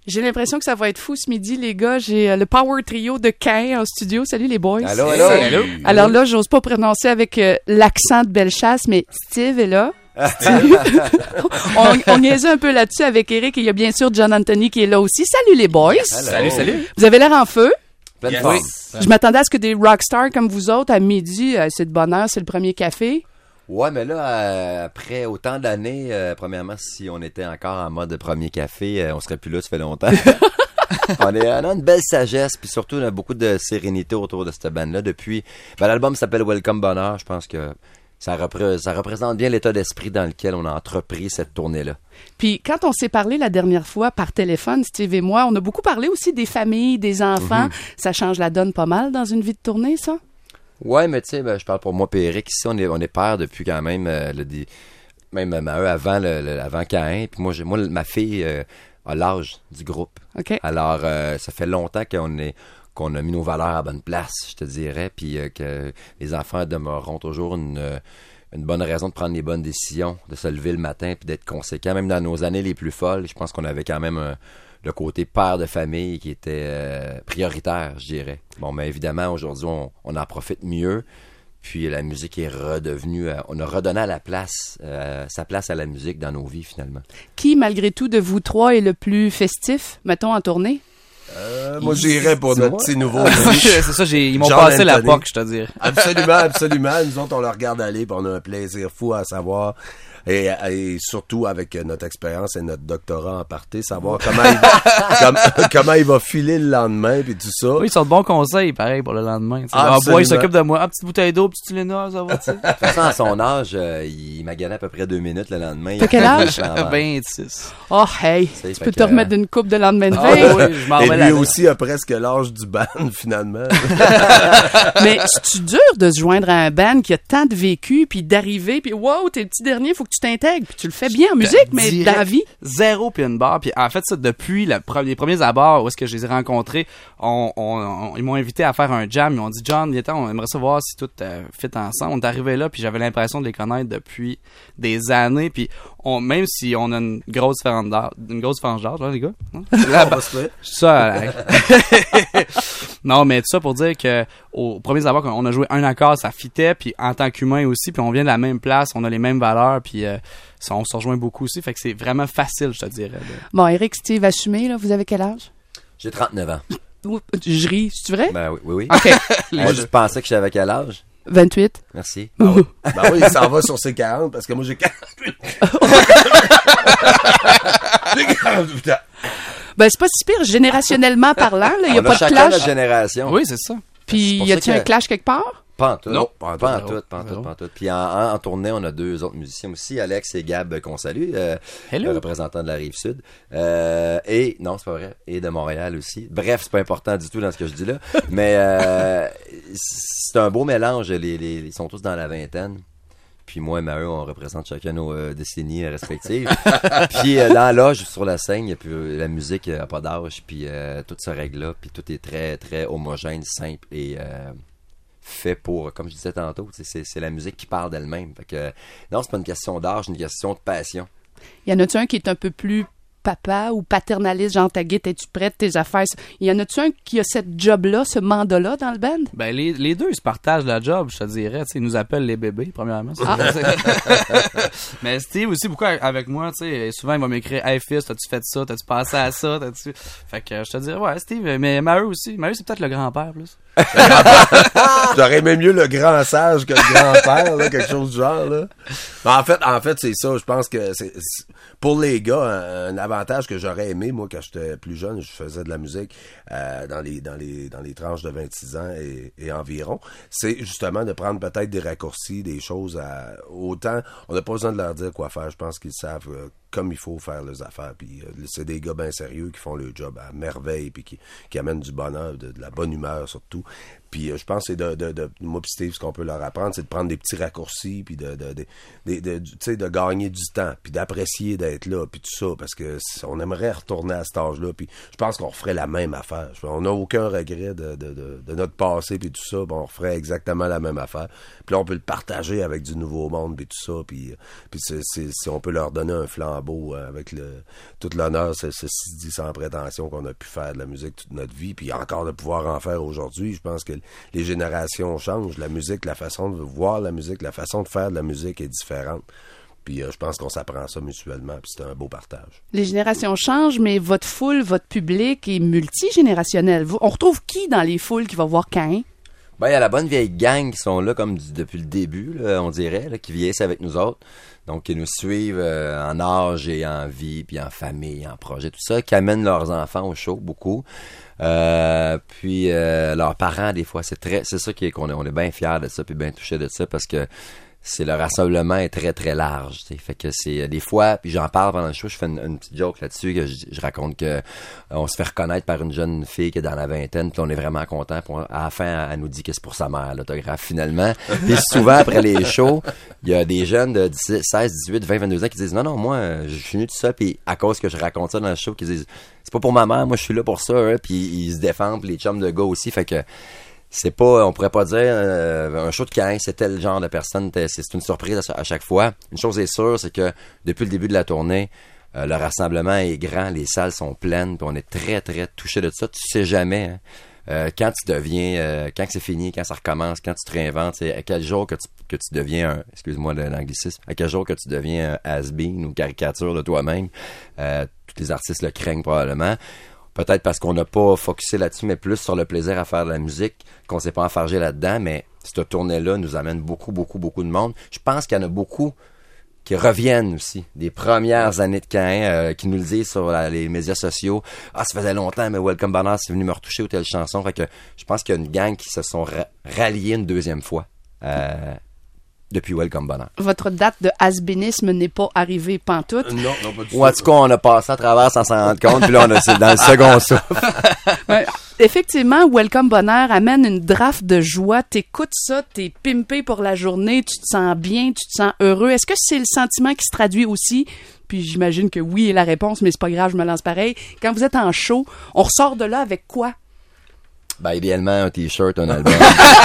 J'ai l'impression que ça va être fou ce midi, les gars. J'ai le Power Trio de Caen en studio. Salut les boys. Allô, allô. Allô. Alors là, j'ose pas prononcer avec l'accent de Bellechasse, mais Steve est là. on niaisait un peu là-dessus avec Eric et il y a bien sûr John Anthony qui est là aussi. Salut les boys. Salut. Vous avez l'air en feu. Pleine Yes. forme. Oui. Je m'attendais à ce que des rockstars comme vous autres, à midi, c'est de bonne heure, c'est le premier café. Ouais, mais là, après autant d'années, premièrement, si on était encore en mode premier café, on serait plus là, ça fait longtemps. On a une belle sagesse, puis surtout, on a beaucoup de sérénité autour de cette bande-là. Depuis, l'album s'appelle Welcome Bonheur. Je pense que ça représente bien l'état d'esprit dans lequel on a entrepris cette tournée-là. Puis quand on s'est parlé la dernière fois par téléphone, Steve et moi, on a beaucoup parlé aussi des familles, des enfants. Ça change la donne pas mal dans une vie de tournée, ça? Ouais, mais tu sais, je parle pour moi et Eric. Ici, on est père depuis quand même, même avant Caen. Puis moi, ma fille a l'âge du groupe. OK. Alors, ça fait longtemps qu'on a mis nos valeurs à bonne place, je te dirais, puis que les enfants demeureront toujours une bonne raison de prendre les bonnes décisions, de se lever le matin puis d'être conséquent. Même dans nos années les plus folles, je pense qu'on avait quand même le côté père de famille qui était prioritaire, je dirais. Bon, mais évidemment, aujourd'hui, on en profite mieux. Puis la musique est redevenue... on a redonné à sa place à la musique dans nos vies, finalement. Qui, malgré tout, de vous trois est le plus festif, mettons, en tournée? Moi, j'irais pour notre petit nouveau. C'est ça, ils m'ont John passé la Anthony. POC, je te dire. Absolument. Nous autres, on le regarde aller, puis on a un plaisir fou à savoir. Et surtout avec notre expérience et notre doctorat en partie, savoir comment il va filer le lendemain, puis tout ça. Oui, ils sont de bons conseils, pareil, pour le lendemain. Absolument. Il s'occupe de moi. Petite bouteille d'eau, petite Tylenol, ça va, tu sais. De toute façon, à son âge, il m'a gagné à peu près 2 minutes le lendemain. T'as quel âge? 26. Oh, hey! C'est Tu fait peux que, te remettre d'une coupe de lendemain de Ah veille. oui, je m'en Et remets lui là. aussi a presque l'âge du band, finalement. Mais c'est-tu dur de se joindre à un band qui a tant de vécu, puis d'arriver, puis wow, t'es le petit dernier, faut que tu t'intègres, puis tu le fais bien en musique, mais Direct, dans la vie. Zéro puis une barre. Puis en fait, ça, depuis les premiers abords où est-ce que je les ai rencontrés, ils m'ont invité à faire un jam. Ils m'ont dit, John, viens, on aimerait savoir si tout fit ensemble. On est arrivé là, puis j'avais l'impression de les connaître depuis des années. Puis même si on a une grosse différence d'âge, hein, les gars. Hein? Ça, non, mais tout ça pour dire que aux premiers abords, on a joué un accord, ça fitait, puis en tant qu'humain aussi, puis on vient de la même place, on a les mêmes valeurs, puis on se rejoint beaucoup aussi, fait que c'est vraiment facile, je te dirais. Bon, Eric, Steve, assumez, là, vous avez quel âge? J'ai 39 ans. Je ris, c'est vrai? Ben oui. OK. Moi, je pensais que j'avais quel âge? 28. Merci. Ben oui, il s'en va sur ses 40, parce que moi, j'ai 48. J'ai 48 ans. Ben, c'est pas si pire, générationnellement parlant, là, il y a On pas de chacun clash. notre génération. Oui, c'est ça. Puis, pour y a-t-il ça un que- clash quelque part? Pas en tout. Non. Pas en tout. Puis en tournée, on a 2 autres musiciens aussi, Alex et Gab, qu'on salue, Hello. le représentant de la Rive-Sud. Et, non, c'est pas vrai, et de Montréal aussi. Bref, c'est pas important du tout dans ce que je dis là. Mais c'est un beau mélange. Ils sont tous dans la vingtaine. Puis moi et Maheu, on représente chacun nos décennies respectives. Puis dans l'âge, sur la scène, la musique n'a pas d'âge. Puis tout se règle là. Puis tout est très, très homogène, simple et fait pour, comme je disais tantôt, c'est la musique qui parle d'elle-même. Fait que non, c'est pas une question d'âge, c'est une question de passion. Y en a-tu un qui est un peu plus papa ou paternaliste, genre ta guide, es-tu prête, tes affaires? Y en a-tu un qui a cette job-là, ce mandat-là dans le band? Ben, les deux, ils se partagent la job, je te dirais. Tu sais, ils nous appellent les bébés, premièrement. Mais Steve aussi, beaucoup avec moi, tu sais, souvent, il va m'écrire « Hey, fils, t'as-tu fait ça? T'as-tu pensé à ça? T'as-tu... » Fait que je te dirais, ouais, Steve, mais Maheu aussi. Maheu, c'est peut-être le grand-père, plus. J'aurais aimé mieux le grand sage que le grand-père, là, quelque chose du genre, là. Mais en fait, c'est ça. Je pense que c'est pour les gars, un avantage que j'aurais aimé, moi, quand j'étais plus jeune, je faisais de la musique dans les tranches de 26 ans et environ, c'est justement de prendre peut-être des raccourcis, des choses autant, on n'a pas besoin de leur dire quoi faire. Je pense qu'ils savent comme il faut faire leurs affaires. Puis c'est des gars bien sérieux qui font le job à merveille puis qui amènent du bonheur, de la bonne humeur surtout. Puis je pense que c'est moi pis Steve, ce qu'on peut leur apprendre, c'est de prendre des petits raccourcis, puis tu sais, de gagner du temps, puis d'apprécier d'être là, puis tout ça, parce que on aimerait retourner à cet âge-là, puis je pense qu'on referait la même affaire. On n'a aucun regret de notre passé, puis tout ça, on referait exactement la même affaire. Puis là, on peut le partager avec du nouveau monde, puis tout ça, puis si on peut leur donner un flambeau avec tout l'honneur, c'est dit sans prétention qu'on a pu faire de la musique toute notre vie, puis encore de pouvoir en faire aujourd'hui. Je pense que les générations changent, la musique, la façon de voir la musique, la façon de faire de la musique est différente. Puis je pense qu'on s'apprend ça mutuellement, puis c'est un beau partage. Les générations changent, mais votre foule, votre public est multigénérationnel. On retrouve qui dans les foules qui va voir Caïn? Ben, il y a la bonne vieille gang qui sont là comme depuis le début, là, on dirait, là, qui vieillissent avec nous autres. Donc, qui nous suivent en âge et en vie, puis en famille, en projet, tout ça, qui amènent leurs enfants au show, beaucoup. Puis leurs parents, des fois, c'est ça qu'on est bien fiers de ça, puis bien touchés de ça, parce que le rassemblement est très, très large. T'sais. Fait que c'est des fois, puis j'en parle pendant le show, je fais une petite joke là-dessus, que je raconte que on se fait reconnaître par une jeune fille qui est dans la vingtaine, puis on est vraiment content. Puis à la fin, elle nous dit que c'est pour sa mère, l'autographe, finalement. Puis souvent, après les shows, il y a des jeunes de 16, 18, 20, 22 ans qui disent « Non, moi, je suis venu tout ça, puis à cause que je raconte ça dans le show, qui disent « C'est pas pour ma mère, moi, je suis là pour ça. Hein. » Puis ils se défendent, puis les chums de gars aussi, fait que c'est pas, on pourrait pas dire un show de Caïn, c'est tel genre de personne, c'est une surprise à chaque fois. Une chose est sûre, c'est que depuis le début de la tournée, le rassemblement est grand, les salles sont pleines, puis on est très, très touchés de ça. Tu sais jamais quand tu deviens, quand c'est fini, quand ça recommence, quand tu te réinventes, à quel jour que tu deviens excuse-moi l'anglicisme, à quel jour que tu deviens un has-been ou caricature de toi-même. Tous les artistes le craignent probablement. Peut-être parce qu'on n'a pas focusé là-dessus, mais plus sur le plaisir à faire de la musique, qu'on s'est pas enfargé là-dedans, mais cette tournée-là nous amène beaucoup, beaucoup, beaucoup de monde. Je pense qu'il y en a beaucoup qui reviennent aussi, des premières années de Caïn, qui nous le disent sur les médias sociaux. « Ah, ça faisait longtemps, mais Welcome Bonheur, c'est venu me retoucher ou telle chanson. » Fait que je pense qu'il y a une gang qui se sont ralliés une deuxième fois. Depuis Welcome Bonheur. Votre date de has-beenisme n'est pas arrivée pantoute. Non, pas du tout. Ou en tout cas, on a passé à travers sans s'en rendre compte, puis là, c'est dans le second souffle. Ouais. Effectivement, Welcome Bonheur amène une draft de joie. T'écoutes ça, t'es pimpé pour la journée, tu te sens bien, tu te sens heureux. Est-ce que c'est le sentiment qui se traduit aussi? Puis j'imagine que oui est la réponse, mais c'est pas grave, je me lance pareil. Quand vous êtes en show, on ressort de là avec quoi? Ben, idéalement, un t-shirt, un album.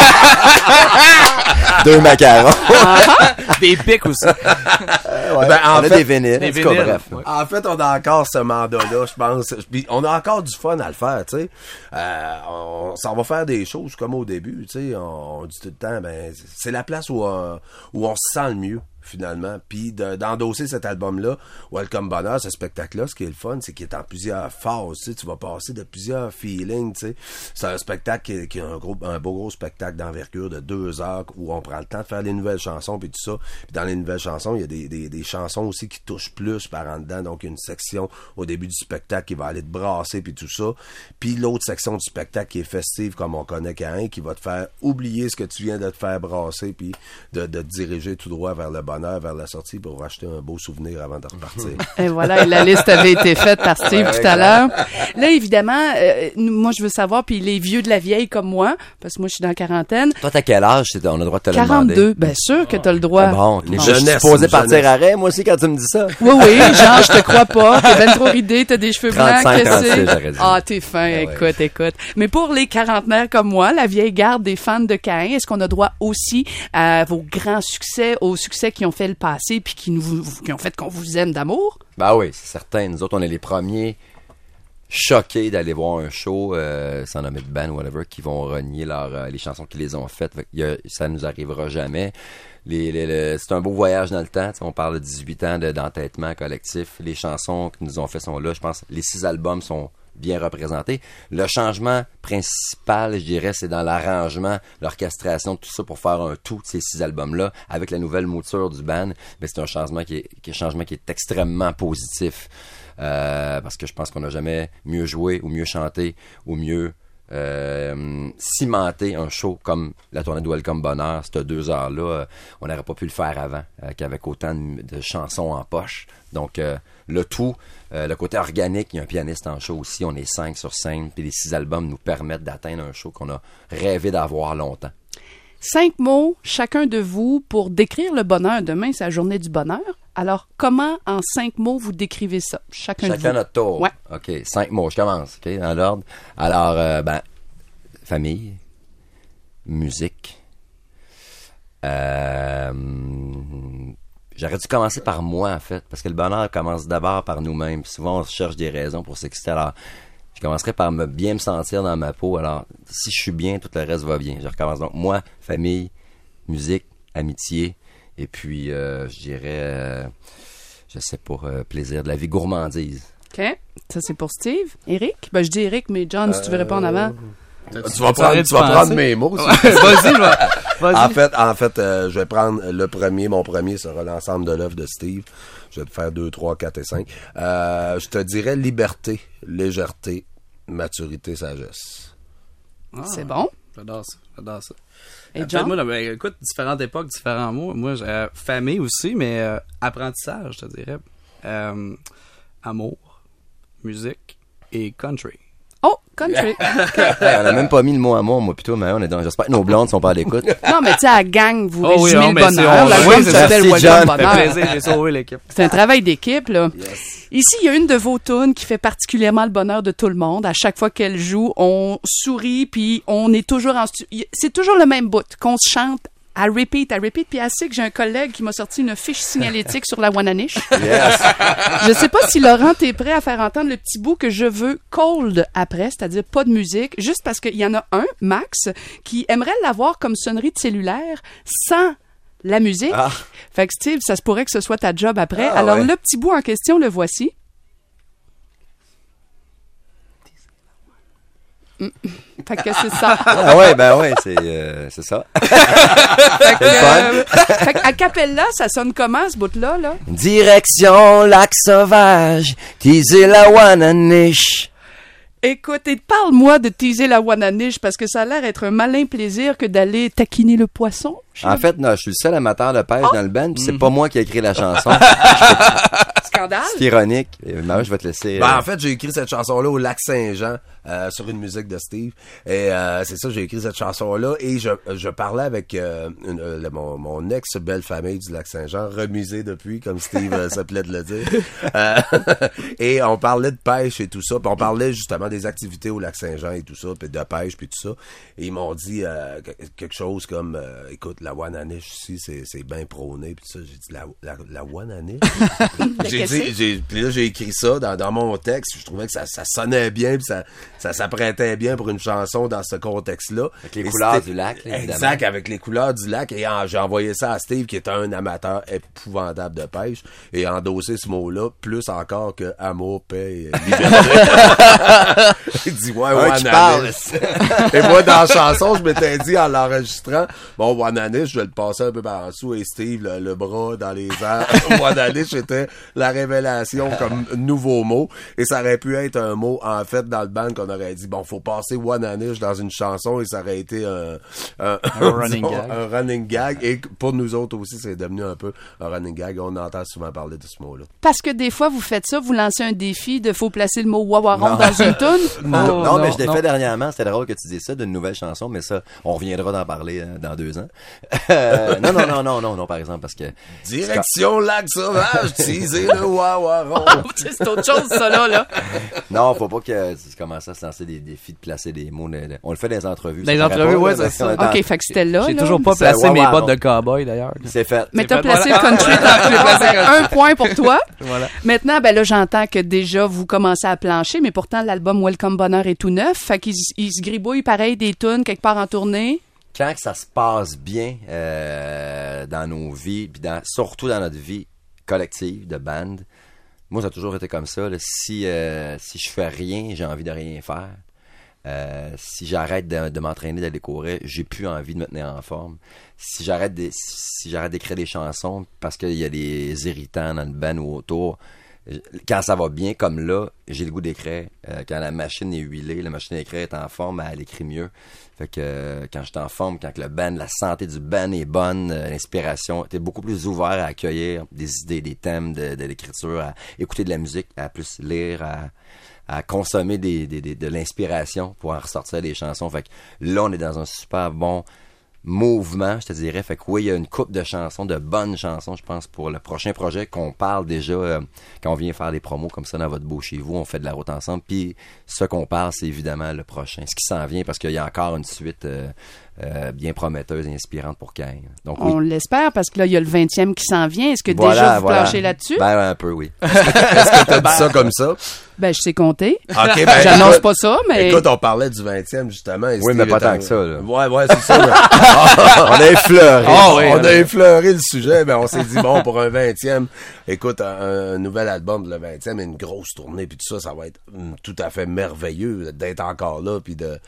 2 macarons. Des pics aussi. Ouais, Ben, en on a fait, des vinyles. En tout cas, bref. Ouais. En fait, on a encore ce mandat-là, je pense. Puis on a encore du fun à le faire, tu sais. Ça va faire des choses comme au début, tu sais. On dit tout le temps, ben, c'est la place où on se sent le mieux, finalement. Puis d'endosser cet album-là, Welcome Bonheur, ce spectacle-là, ce qui est le fun, c'est qu'il est en plusieurs phases, tu sais. Tu vas passer de plusieurs feelings, tu sais. C'est un spectacle qui est un beau gros spectacle d'envergure de 2 heures où on prend le temps de faire les nouvelles chansons puis tout ça. Puis dans les nouvelles chansons, il y a des chansons aussi qui touchent plus par en dedans. Donc, il y a une section au début du spectacle qui va aller te brasser puis tout ça. Puis l'autre section du spectacle qui est festive, comme on connaît Caïn, qui va te faire oublier ce que tu viens de te faire brasser puis de te diriger tout droit vers le bonheur, vers la sortie pour acheter un beau souvenir avant de repartir. Et voilà, et la liste avait été faite par Steve tout à l'heure. Là, évidemment, moi, je veux savoir, puis les vieux de la vieille comme moi, parce que moi, je suis dans la quarantaine. Toi, t'as quel âge? On a le droit de te le demander. 42, bien sûr que t'as le droit. Ah bon, les Jeunesse, je suis supposé jeunesse. partir à arrêt, moi aussi, quand tu me dis ça. Oui, genre, je te crois pas. T'es ben trop ridé, t'as des cheveux blancs, 35, qu'est-ce que 36, c'est? j'aurais dit. Ah, t'es fin, ouais. écoute. Mais pour les quarantenaires comme moi, la vieille garde des fans de Caïn, est-ce qu'on a droit aussi à vos grands succès, aux succès qui ont fait le passé puis qui ont fait qu'on vous aime d'amour? Ben oui, c'est certain. Nous autres, on est les premiers choqués d'aller voir un show, sans nommer de band ou whatever, qui vont renier les chansons qu'ils les ont faites. Fait que ça nous arrivera jamais. C'est un beau voyage dans le temps. On parle de 18 ans d'entêtement collectif. Les chansons qu'ils nous ont fait sont là. Je pense que les 6 albums sont bien représentés. Le changement principal, je dirais, c'est dans l'arrangement, l'orchestration, tout ça pour faire un tout de ces 6 albums-là avec la nouvelle mouture du band. Mais c'est un changement qui est extrêmement positif. Parce que je pense qu'on n'a jamais mieux joué ou mieux chanté ou mieux cimenter un show comme la tournée de Welcome Bonheur, cette 2 heures-là, on n'aurait pas pu le faire avant, qu'avec autant de chansons en poche. Donc, le tout, le côté organique, il y a un pianiste en show aussi, on est 5 sur scène, puis les 6 albums nous permettent d'atteindre un show qu'on a rêvé d'avoir longtemps. 5 mots, chacun de vous, pour décrire le bonheur. Demain, c'est la journée du bonheur. Alors, comment, en 5 mots, vous décrivez ça? Chacun de vous. Notre tour. Ouais. OK, 5 mots, je commence, OK, dans l'ordre. Alors, famille, musique, j'aurais dû commencer par moi, en fait, parce que le bonheur commence d'abord par nous-mêmes. Souvent, on cherche des raisons pour s'exciter. Alors, je commencerai par bien me sentir dans ma peau. Alors, si je suis bien, tout le reste va bien. Je recommence donc moi, famille, musique, amitié, et puis, je dirais, je sais pas, plaisir de la vie, gourmandise. OK. Ça, c'est pour Steve. Eric? Ben, je dis Eric, mais John, si tu veux répondre avant. Tu vas prendre mes mots. Vas-y. En fait, je vais prendre mon premier sera l'ensemble de l'œuvre de Steve. Je vais te faire 2, 3, 4 et 5. Je te dirais liberté, légèreté, maturité, sagesse. Ah, C'est bon. J'adore ça. Et John? Moi, écoute, différentes époques, différents mots. Moi, famille aussi, mais apprentissage, je te dirais. Amour, musique et country. Oh, country. On a même pas mis le mot amour, moi, plutôt, mais on est dans. J'espère que nos blondes sont pas à l'écoute. Non, mais tu sais, à gang, vous Oh oui, résumez non, le mais bonheur. c'est- L'album oui, c'est s'appelle merci, Welcome John. Ça fait Bonheur. plaisir, j'ai sauvé l'équipe. C'est un travail d'équipe, là. Ici, il y a une de vos tunes qui fait particulièrement le bonheur de tout le monde. À chaque fois qu'elle joue, on sourit, puis on est toujours en studio. C'est toujours le même bout qu'on se chante à repeat. Puis assez que j'ai un collègue qui m'a sorti une fiche signalétique sur la Wananiche. Yes. Je sais pas si Laurent, t'es prêt à faire entendre le petit bout que je veux cold après, c'est-à-dire pas de musique, juste parce qu'il y en a un, Max, qui aimerait l'avoir comme sonnerie de cellulaire sans la musique. Ah. Fait que Steve, ça se pourrait que ce soit ta job après. Ah, Alors ouais. le petit bout en question, le voici. Fait que c'est ça. Ah ouais, c'est ça. Fait que, C'est le fait que a cappella, ça sonne comment ce bout-là, là? Direction lac sauvage, teaser la Wananiche. Écoute, et parle-moi de teaser la Wananiche, parce que ça a l'air être un malin plaisir que d'aller taquiner le poisson. En fait, non, je suis le seul amateur de pêche dans le band, puis c'est pas moi qui ai écrit la chanson. Scandale? C'est ironique. Mais je vais te laisser. En fait, j'ai écrit cette chanson-là au Lac Saint-Jean sur une musique de Steve. Et c'est ça, j'ai écrit cette chanson-là et je parlais avec mon ex-belle famille du Lac Saint-Jean, remusée depuis, comme Steve s'appelait de le dire. Et on parlait de pêche et tout ça. Puis on parlait justement des activités au Lac Saint-Jean et tout ça, puis de pêche puis tout ça. Et ils m'ont dit quelque chose comme écoute, la Wananiche ici, c'est bien prôné. Puis ça, j'ai dit la Wananiche? Puis là, j'ai écrit ça dans mon texte. Je trouvais que ça sonnait bien, puis ça s'apprêtait bien pour une chanson dans ce contexte-là. Avec les couleurs du lac, là, évidemment. Exact, avec les couleurs du lac. Et j'ai envoyé ça à Steve, qui est un amateur épouvantable de pêche, et endossé ce mot-là, plus encore que amour, paix et liberté. Il dit, ouais, Wananiche. Et moi, dans la chanson, je m'étais dit, en l'enregistrant, bon, Wananiche, je vais le passer un peu par en dessous, et Steve, le bras dans les airs. Wananiche était la révélation comme nouveau mot, et ça aurait pu être un mot, en fait, dans le band, qu'on aurait dit, bon, faut passer Wananiche dans une chanson, et ça aurait été un running gag. Un running gag, et pour nous autres aussi, c'est devenu un peu un running gag. On entend souvent parler de ce mot-là. Parce que des fois, vous faites ça, vous lancez un défi de faut placer le mot wawaron dans une toune. Non, mais je l'ai fait dernièrement. C'était drôle que tu dises ça d'une nouvelle chanson, mais ça, on reviendra d'en parler dans 2 ans. Non, par exemple, parce que... Direction lac sauvage, teaser le wawaron. C'est autre chose, ça, là. Non, faut pas que tu commences à se lancer des défis de placer des mots. On le fait dans les entrevues. Dans les ça paraît entrevues, pas, ouais, là, c'est mais ça. OK, fait que c'était là. J'ai là. toujours pas C'est placé ouais, mes ouais, bottes non. de cowboy, d'ailleurs. C'est fait. Mais t'as fait, placé voilà. le country tantôt. Un point pour toi. Voilà. Maintenant, ben là, j'entends que déjà, vous commencez à plancher, mais pourtant, l'album Welcome Bonheur est tout neuf. Fait qu'il il se gribouille pareil des tunes quelque part en tournée. Quand que ça se passe bien dans nos vies, puis surtout dans notre vie collective de band, moi, ça a toujours été comme ça. Là. Si je fais rien, j'ai envie de rien faire. Si j'arrête de m'entraîner, d'aller courir, j'ai plus envie de me tenir en forme. Si j'arrête d'écrire des chansons parce qu'il y a des irritants dans le band ou autour, quand ça va bien, comme là, j'ai le goût d'écrire. Quand la machine est huilée, la machine d'écrire est en forme, elle écrit mieux. Fait que quand je suis en forme, quand le band, la santé du band est bonne, l'inspiration, t'es beaucoup plus ouvert à accueillir des idées, des thèmes de l'écriture, à écouter de la musique, à plus lire, à consommer de l'inspiration pour en ressortir des chansons. Fait que là, on est dans un super bon mouvement, je te dirais. Fait que oui, il y a une couple de chansons, de bonnes chansons, je pense, pour le prochain projet qu'on parle déjà quand on vient faire des promos comme ça dans votre beau chez vous, on fait de la route ensemble. Puis ce qu'on parle, c'est évidemment le prochain, ce qui s'en vient, parce qu'il y a encore une suite bien prometteuse et inspirante pour Cain. Donc oui. On l'espère, parce que là, il y a le 20e qui s'en vient. Est-ce que déjà vous planchez là-dessus? Ben, un peu, oui. Est-ce que t'as dit ça comme ça? Ben, je sais compter. Okay, ben, j'annonce pas ça, mais... Écoute, on parlait du 20e, justement. Oui, mais pas tant que ça, là. Ouais, c'est ça. On a effleuré. On a effleuré le sujet, mais on s'est dit, bon, pour un 20e, écoute, un nouvel album, le 20e, une grosse tournée, puis tout ça, ça va être tout à fait merveilleux d'être encore là, puis de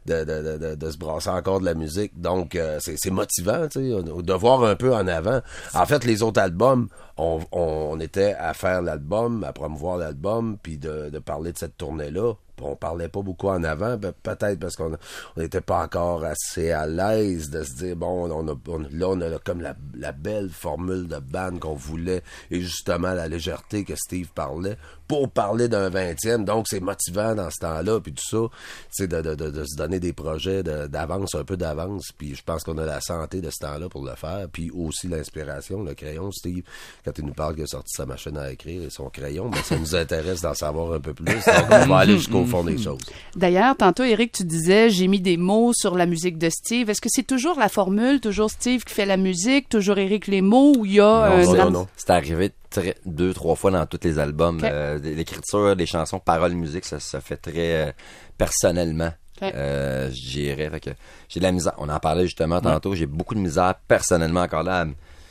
se brasser encore de la musique. Donc, c'est motivant, tu sais, de voir un peu en avant. En fait, les autres albums, on était à faire l'album, à promouvoir l'album, puis de parler de cette tournée-là. On parlait pas beaucoup en avant, peut-être parce qu'on n'était pas encore assez à l'aise de se dire, bon, on a comme la belle formule de band qu'on voulait, et justement la légèreté que Steve parlait, pour parler d'un 20e. Donc, c'est motivant dans ce temps-là, puis tout ça, c'est de se donner des projets d'avance, un peu d'avance, puis je pense qu'on a la santé de ce temps-là pour le faire, puis aussi l'inspiration, le crayon. Steve, quand il nous parle qu'il a sorti sa machine à écrire et son crayon, ben, ça nous intéresse d'en savoir un peu plus, donc on va aller jusqu'au fond des choses. D'ailleurs, tantôt, Éric, tu disais, j'ai mis des mots sur la musique de Steve. Est-ce que c'est toujours la formule, toujours Steve qui fait la musique, toujours Éric les mots, ou il y a... Non. C'est arrivé 2-3 fois dans tous les albums. Okay. L'écriture, des chansons, paroles, musique, ça fait très personnellement. Okay. Je dirais. Fait que j'ai de la misère. On en parlait justement tantôt. J'ai beaucoup de misère personnellement encore là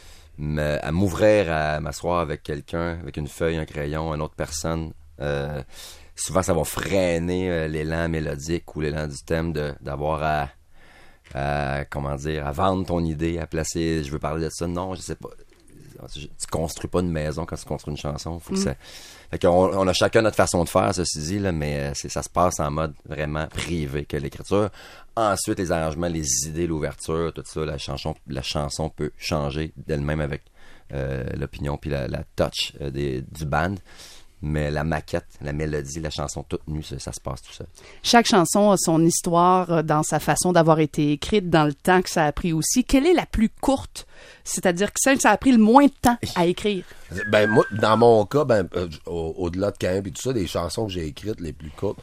à m'ouvrir, à m'asseoir avec quelqu'un, avec une feuille, un crayon, une autre personne. Souvent, ça va freiner l'élan mélodique ou l'élan du thème d'avoir à vendre ton idée, à placer, je veux parler de ça. Non, je sais pas. Tu construis pas une maison quand tu construis une chanson. Faut que ça... Fait qu'on a chacun notre façon de faire, ceci dit, là, mais ça se passe en mode vraiment privé que l'écriture. Ensuite, les arrangements, les idées, l'ouverture, tout ça, la chanson peut changer d'elle-même avec l'opinion puis la touch du band. Mais la maquette, la mélodie, la chanson toute nue, ça se passe tout seul. Chaque chanson a son histoire dans sa façon d'avoir été écrite, dans le temps que ça a pris aussi. Quelle est la plus courte? C'est-à-dire que celle que ça a pris le moins de temps à écrire? Ben, moi, dans mon cas, au-delà de Cain et tout ça, des chansons que j'ai écrites les plus courtes,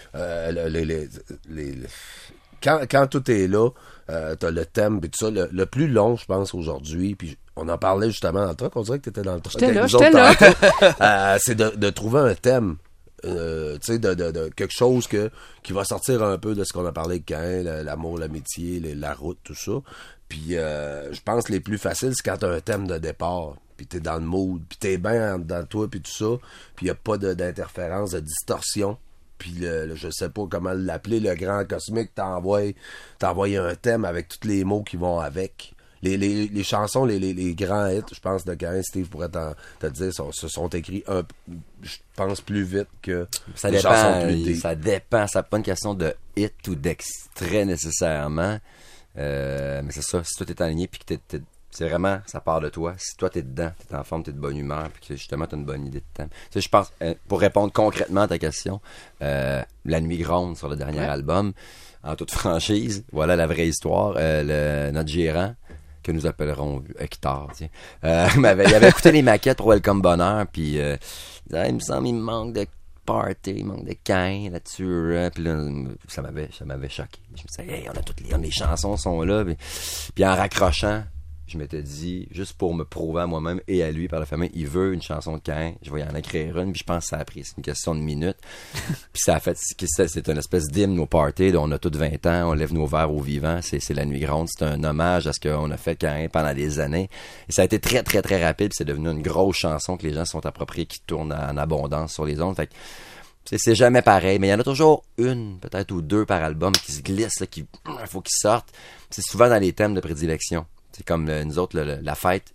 quand tout est là, t'as le thème et tout ça, le plus long, je pense, aujourd'hui, puis on en parlait justement dans le truc, on dirait que t'étais dans le truc. J'étais là. C'est de trouver un thème, tu sais, de quelque chose qui va sortir un peu de ce qu'on a parlé de Cain, l'amour, l'amitié, la route, tout ça. Puis je pense que les plus faciles, c'est quand t'as un thème de départ, puis t'es dans le mood, puis t'es bien dans toi, puis tout ça, puis y a pas d'interférence, de distorsion. Puis je sais pas comment l'appeler, le grand cosmique t'envoie un thème avec tous les mots qui vont avec. Les chansons, les grands hits, je pense, de Cain, Steve pourrait te dire, se sont écrits je pense, plus vite que ça les dépend, chansons plus deep. Ça dépend, ça n'est pas une question de hit ou d'extrait nécessairement. Mais c'est ça, si toi t'es aligné puis que c'est vraiment, ça part de toi. Si toi t'es dedans, t'es en forme, t'es de bonne humeur, puis que justement t'as une bonne idée de thème. Tu sais, je pense, pour répondre concrètement à ta question, La Nuit Gronde sur le dernier album, en toute franchise, voilà la vraie histoire. Notre gérant, que nous appellerons Hector, il avait écouté les maquettes pour Welcome Bonheur, puis il disait, il me semble il me manque de party, il manque de Cain là-dessus, puis là, ça m'avait choqué. Je me disais, hey, les chansons sont là, puis en raccrochant, je m'étais dit, juste pour me prouver à moi-même et à lui par la famille, il veut une chanson de Cain, je vais y en écrire une, puis je pense que ça a pris, c'est une question de minutes. Puis ça a fait, c'est une espèce d'hymne au party, on a tous 20 ans, on lève nos verres aux vivants, c'est La Nuit Gronde, c'est un hommage à ce qu'on a fait Cain pendant des années. Et ça a été très, très, très rapide, puis c'est devenu une grosse chanson que les gens se sont appropriés, qui tourne en abondance sur les ondes. Fait que c'est jamais pareil, mais il y en a toujours une, peut-être, ou deux par album qui se glissent, il faut qu'ils sortent. C'est souvent dans les thèmes de prédilection. C'est comme nous autres, la fête,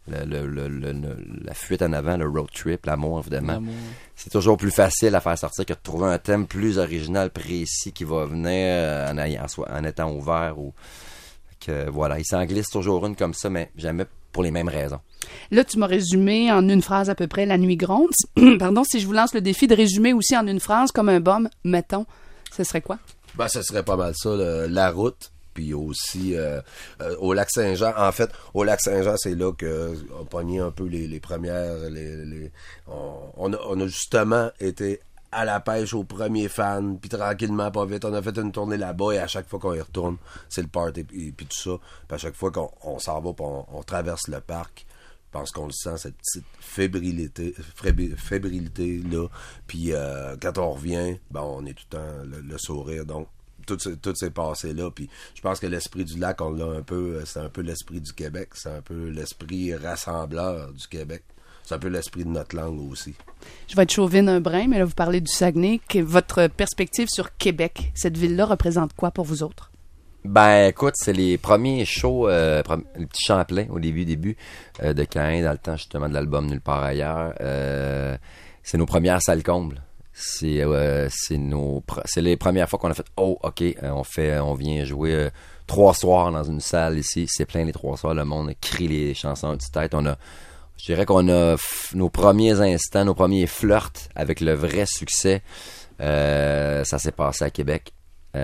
la fuite en avant, le road trip, l'amour, évidemment. C'est toujours plus facile à faire sortir que de trouver un thème plus original, précis, qui va venir en étant ouvert. Voilà, il s'en glisse toujours une comme ça, mais jamais pour les mêmes raisons. Là, tu m'as résumé en une phrase à peu près La Nuit gronde. Pardon, si je vous lance le défi de résumer aussi en une phrase comme un bum, mettons, ce serait quoi? Ben, ce serait pas mal ça, la route. Puis aussi au Lac-Saint-Jean. En fait, au Lac-Saint-Jean, c'est là qu'on pognait un peu les premières... On a justement été à la pêche aux premiers fans, puis tranquillement, pas vite, on a fait une tournée là-bas, et à chaque fois qu'on y retourne, c'est le party, puis tout ça. Puis à chaque fois qu'on s'en va, puis on traverse le parc, je pense qu'on le sent, cette petite fébrilité-là. Puis quand on revient, ben on est tout le temps le sourire, donc tout s'est passé là, puis je pense que l'esprit du lac, on l'a un peu, c'est un peu l'esprit du Québec, c'est un peu l'esprit rassembleur du Québec, c'est un peu l'esprit de notre langue aussi. Je vais être chauvine un brin, mais là, vous parlez du Saguenay. Votre perspective sur Québec, cette ville-là représente quoi pour vous autres? Ben, écoute, c'est les premiers shows, le petit Champlain, au début de Caïn, dans le temps, justement, de l'album Nulle part ailleurs. C'est nos premières salles combles. C'est les premières fois qu'on a fait OK, on vient jouer 3 soirs dans une salle ici, c'est plein les 3 soirs, le monde crie les chansons du tête. Je dirais qu'on a nos premiers instants, nos premiers flirts avec le vrai succès. Ça s'est passé à Québec.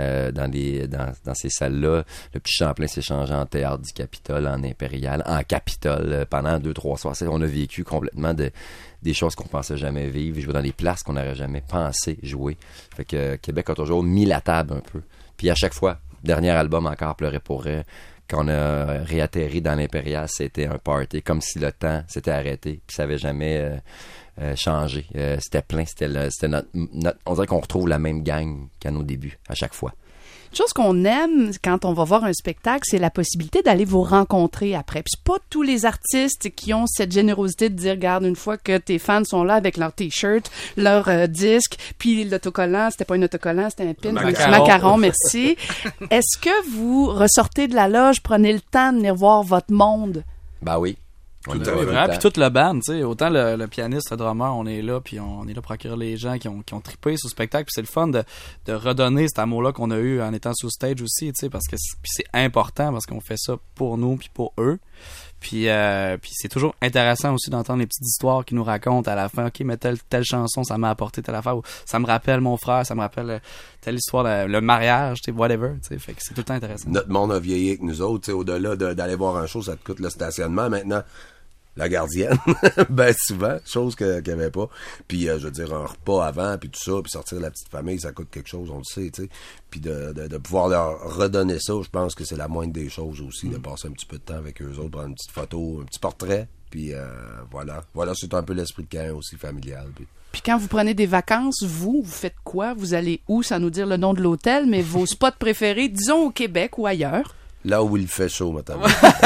Dans ces salles-là, le petit Champlain s'est changé en théâtre du Capitole, en Impérial, en Capitole pendant 2-3 soirs. On a vécu complètement des choses qu'on pensait jamais vivre, jouer dans des places qu'on n'aurait jamais pensé jouer. Fait que Québec a toujours mis la table un peu. Puis à chaque fois, dernier album encore, Pleurer pour rire, quand on a réatterri dans l'Impérial, c'était un party, comme si le temps s'était arrêté, puis ça avait jamais changé. C'était plein, c'était notre, on dirait qu'on retrouve la même gang qu'à nos débuts, à chaque fois. Une chose qu'on aime quand on va voir un spectacle, c'est la possibilité d'aller vous rencontrer après. Puis c'est pas tous les artistes qui ont cette générosité de dire, regarde, une fois que tes fans sont là avec leur t-shirt, leur disque, puis l'autocollant, c'était pas un autocollant, c'était un pin, macaron, merci. Est-ce que vous ressortez de la loge, prenez le temps de venir voir votre monde? Ben oui. Puis toute le band, tu sais, autant le pianiste, le drummer, on est là, puis on est là pour accueillir les gens qui ont trippé sur le spectacle, puis c'est le fun de redonner cet amour-là qu'on a eu en étant sur stage aussi, tu sais, parce que c'est important, parce qu'on fait ça pour nous, puis pour eux. Puis c'est toujours intéressant aussi d'entendre les petites histoires qu'ils nous racontent à la fin. OK, mais telle chanson, ça m'a apporté telle affaire, ou ça me rappelle mon frère, ça me rappelle telle histoire, le mariage, tu sais, whatever, tu sais, fait que c'est tout le temps intéressant. Notre monde a vieilli avec nous autres, tu sais, au-delà d'aller voir un show, ça te coûte le stationnement. Maintenant, la gardienne, ben souvent, chose qu'il n'y avait pas. Puis, je veux dire, un repas avant, puis tout ça, puis sortir la petite famille, ça coûte quelque chose, on le sait, tu sais. Puis de pouvoir leur redonner ça, je pense que c'est la moindre des choses aussi, de passer un petit peu de temps avec eux autres, prendre une petite photo, un petit portrait, puis voilà. Voilà, c'est un peu l'esprit de Caen aussi, familial. Puis quand vous prenez des vacances, vous faites quoi? Vous allez où, sans nous dire le nom de l'hôtel, mais vos spots préférés, disons au Québec ou ailleurs? Là où il fait chaud, notamment.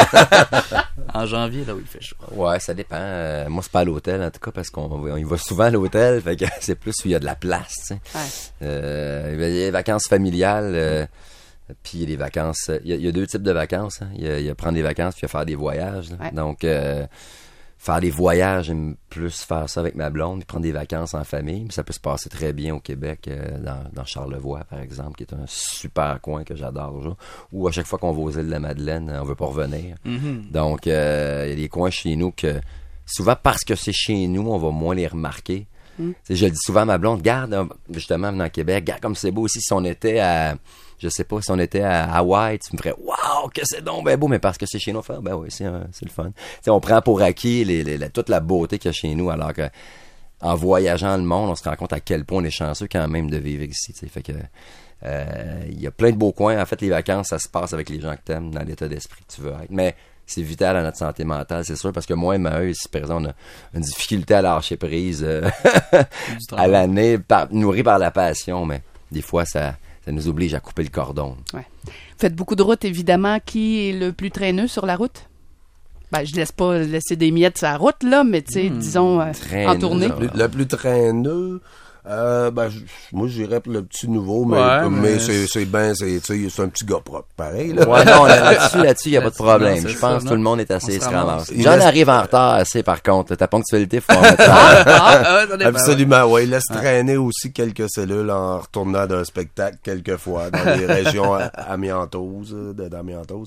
En janvier, là où il fait chaud. Ouais, ça dépend. Moi, c'est pas à l'hôtel, en tout cas, parce qu'on y va souvent à l'hôtel. Fait que c'est plus où il y a de la place, tu sais. Ouais. Il y a les vacances familiales, puis il y a les vacances... Il y a 2 types de vacances. Hein. Il y a prendre des vacances, puis il y a faire des voyages. Ouais. Donc, faire des voyages, j'aime plus faire ça avec ma blonde, puis prendre des vacances en famille. Ça peut se passer très bien au Québec, dans Charlevoix, par exemple, qui est un super coin que j'adore. Ou à chaque fois qu'on va aux îles de la Madeleine, on veut pas revenir. Mm-hmm. Donc, il y a des coins chez nous que, souvent parce que c'est chez nous, on va moins les remarquer. Mm. Je le dis souvent à ma blonde, regarde, justement, venant au Québec, regarde comme c'est beau aussi, si on était à... Je sais pas, si on était à Hawaï, tu me ferais « Wow, que c'est donc ben beau! » Mais parce que c'est chez nous, ben oui, c'est le fun. T'sais, on prend pour acquis toute la beauté qu'il y a chez nous, alors que en voyageant le monde, on se rend compte à quel point on est chanceux quand même de vivre ici. T'sais. Fait que il y a plein de beaux coins. En fait, les vacances, ça se passe avec les gens que t'aimes, dans l'état d'esprit que tu veux être. Mais c'est vital à notre santé mentale, c'est sûr, parce que moi et Maheu, ici présent, on a une difficulté à lâcher prise à l'année, nourrie par la passion, mais des fois, ça nous oblige à couper le cordon. Ouais. Vous faites beaucoup de routes, évidemment. Qui est le plus traîneux sur la route? Ben, je laisse pas laisser des miettes sur la route, là, mais tu sais, disons, en tournée. Le plus traîneux, Moi, j'irais pour le petit nouveau, mais, Ouais, mais mais c'est bien, c'est un petit gars propre, pareil, là. Ouais, non, là-dessus, il n'y a pas de problème. Non, c'est Je pense ça, que non. tout le monde est assez, On se se ramasse. Il John laisse- arrive en retard assez, par contre. Ta ponctualité, faut en mettre ça. Absolument, ouais. Il laisse traîner aussi quelques cellules en retournant d'un spectacle quelquefois dans les régions amiantoses, d'amiantose.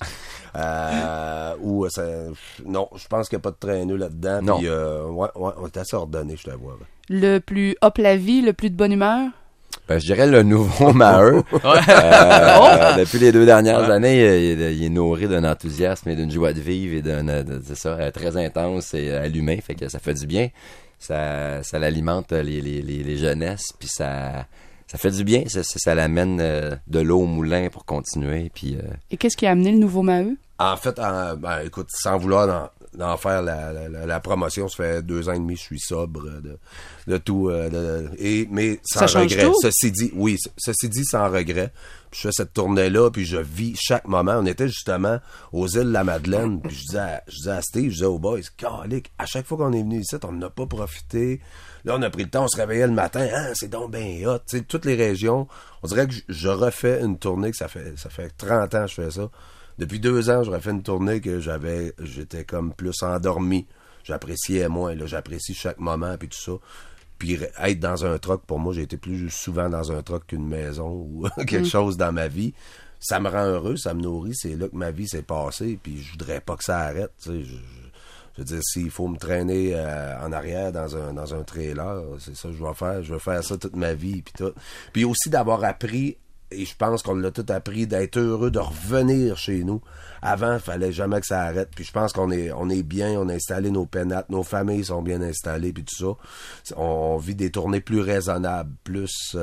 Non, je pense qu'il n'y a pas de traîneux là-dedans. Non. Puis, ouais, on est assez ordonné, je t'avoue. Le plus hop la vie, le plus de bonne humeur? Ben, je dirais le nouveau Maheu. Depuis les 2 dernières années, il est nourri d'un enthousiasme et d'une joie de vivre et c'est ça, très intense et allumé. Fait que ça fait du bien. Ça l'alimente les jeunesses, puis ça fait du bien. Ça l'amène de l'eau au moulin pour continuer. Puis Et qu'est-ce qui a amené le nouveau Maheu? En fait, écoute, sans vouloir d'en faire la promotion, ça fait 2 ans et demi, je suis sobre de tout, mais sans Ça change regret. tout? Ceci dit, sans regret. Puis je fais cette tournée-là, puis je vis chaque moment. On était justement aux îles de la Madeleine, puis je disais à Steve, je disais aux boys, calique, à chaque fois qu'on est venu ici, on n'a pas profité. Là, on a pris le temps, on se réveillait le matin, c'est donc bien hot. Tu sais, toutes les régions, on dirait que je refais une tournée que ça fait 30 ans que je fais ça. Depuis 2 ans, j'aurais fait une tournée que j'étais comme plus endormi. J'appréciais moins, là, j'apprécie chaque moment puis tout ça. Puis être dans un truck, pour moi, j'ai été plus souvent dans un truck qu'une maison ou quelque chose dans ma vie. Ça me rend heureux, ça me nourrit, c'est là que ma vie s'est passée, puis je voudrais pas que ça arrête, tu sais. Je veux dire, s'il faut me traîner en arrière dans un trailer, c'est ça que je vais faire. Je vais faire ça toute ma vie, puis tout. Puis aussi d'avoir appris, et je pense qu'on l'a tout appris, d'être heureux de revenir chez nous. Avant, il fallait jamais que ça arrête. Puis je pense qu'on est bien, on a installé nos pénates, nos familles sont bien installées, puis tout ça. On vit des tournées plus raisonnables, plus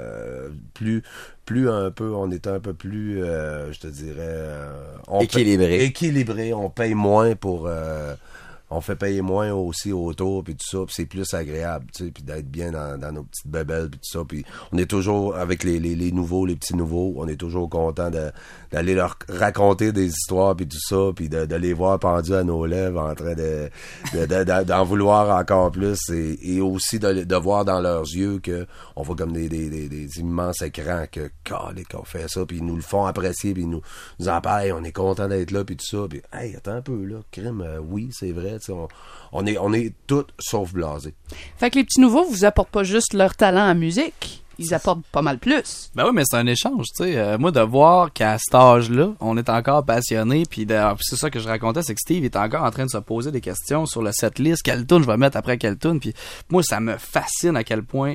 un peu, on est un peu plus, je te dirais... Équilibré, on paye moins pour... on fait payer moins aussi autour, puis tout ça, puis c'est plus agréable, tu sais, puis d'être bien dans nos petites bébelles, puis tout ça, puis on est toujours, avec les nouveaux, les petits nouveaux, on est toujours content d'aller leur raconter des histoires, puis tout ça, puis de les voir pendus à nos lèvres, en train d'en vouloir encore plus, et aussi de voir dans leurs yeux que on voit comme des immenses écrans, que qu'on fait ça, puis ils nous le font apprécier, puis ils nous en parlent, hey, on est content d'être là, puis tout ça, puis hey, attends un peu, là, crime, oui, c'est vrai. On est tous sauf blasés. Fait que les petits nouveaux vous apportent pas juste leur talent en musique, ils apportent pas mal plus. Ben oui, mais c'est un échange, tu sais. Moi, de voir qu'à cet âge-là, on est encore passionné, puis c'est ça que je racontais, c'est que Steve est encore en train de se poser des questions sur le setlist, quelle tune je vais mettre après quelle tune, puis moi, ça me fascine à quel point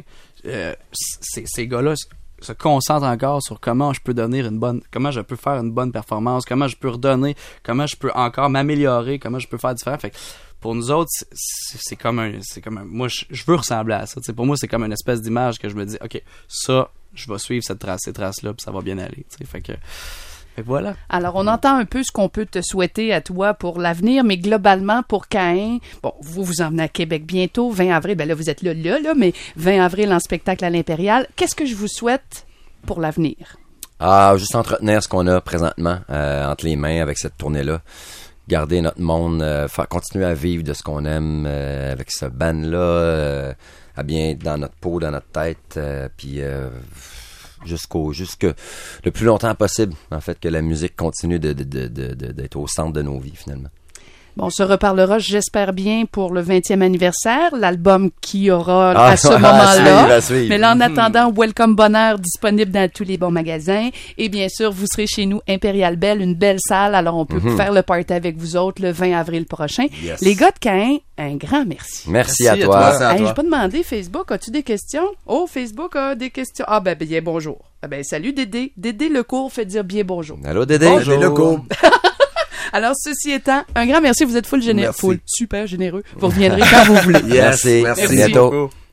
ces gars-là se concentrent encore sur comment je peux comment je peux faire une bonne performance, comment je peux redonner, comment je peux encore m'améliorer, comment je peux faire différent. Fait que pour nous autres, c'est comme un, moi, je veux ressembler à ça. T'sais, pour moi, c'est comme une espèce d'image que je me dis, ok, ça, je vais suivre ces traces-là, puis ça va bien aller. T'sais. Fait que voilà. Alors, on entend un peu ce qu'on peut te souhaiter à toi pour l'avenir, mais globalement, pour Caïn, bon, vous en venez à Québec bientôt, 20 avril, ben là, vous êtes là, mais 20 avril en spectacle à l'Impérial. Qu'est-ce que je vous souhaite pour l'avenir? Juste entretenir ce qu'on a présentement entre les mains avec cette tournée-là. Garder notre monde, continuer à vivre de ce qu'on aime avec ce band-là, à bien être dans notre peau, dans notre tête, puis jusque le plus longtemps possible, en fait, que la musique continue d'être au centre de nos vies, finalement. Bon, on se reparlera, j'espère bien, pour le 20e anniversaire, l'album qui aura à ce moment-là. À suivre. Mais là, en attendant, Welcome Bonheur disponible dans tous les bons magasins. Et bien sûr, vous serez chez nous, Impérial Belle, une belle salle. Alors, on peut faire le party avec vous autres le 20 avril prochain. Yes. Les gars de Caïn, un grand merci. Merci à toi. Hey, j'ai pas demandé, Facebook, as-tu des questions? Oh, Facebook a des questions. Ah, ben, bien bonjour. Ah, ben, salut Dédé. Dédé Lecourt fait dire bien bonjour. Allô, Dédé. Bonjour. Lecourt. Alors, ceci étant, un grand merci. Vous êtes full généreux. Merci. Full, super généreux. Vous reviendrez quand vous voulez. Merci. Merci. Bientôt.